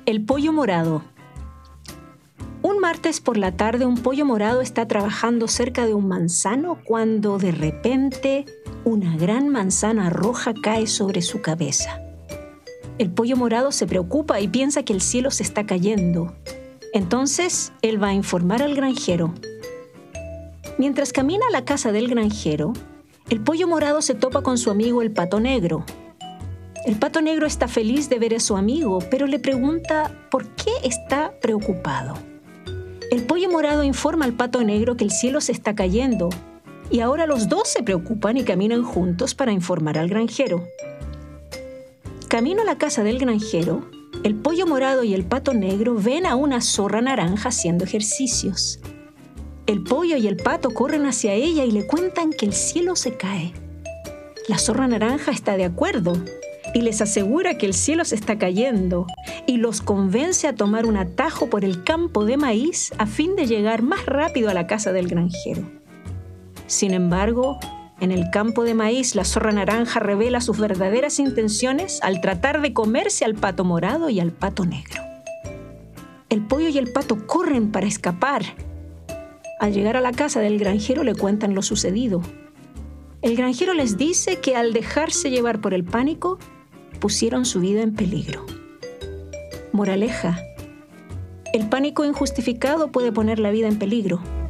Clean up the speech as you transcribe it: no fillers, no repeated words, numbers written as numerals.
El pollo morado. Un martes por la tarde, un pollo morado está trabajando cerca de un manzano cuando de repente una gran manzana roja cae sobre su cabeza. El pollo morado se preocupa y piensa que el cielo se está cayendo. Entonces, él va a informar al granjero. Mientras camina a la casa del granjero, el pollo morado se topa con su amigo el pato negro. El pato negro está feliz de ver a su amigo, pero le pregunta por qué está preocupado. El pollo morado informa al pato negro que el cielo se está cayendo y ahora los dos se preocupan y caminan juntos para informar al granjero. Camino a la casa del granjero, el pollo morado y el pato negro ven a una zorra naranja haciendo ejercicios. El pollo y el pato corren hacia ella y le cuentan que el cielo se cae. La zorra naranja está de acuerdo y les asegura que el cielo se está cayendo y los convence a tomar un atajo por el campo de maíz a fin de llegar más rápido a la casa del granjero. Sin embargo, en el campo de maíz, la zorra naranja revela sus verdaderas intenciones al tratar de comerse al pato morado y al pato negro. El pollo y el pato corren para escapar. Al llegar a la casa del granjero le cuentan lo sucedido. El granjero les dice que al dejarse llevar por el pánico, pusieron su vida en peligro. Moraleja: el pánico injustificado puede poner la vida en peligro.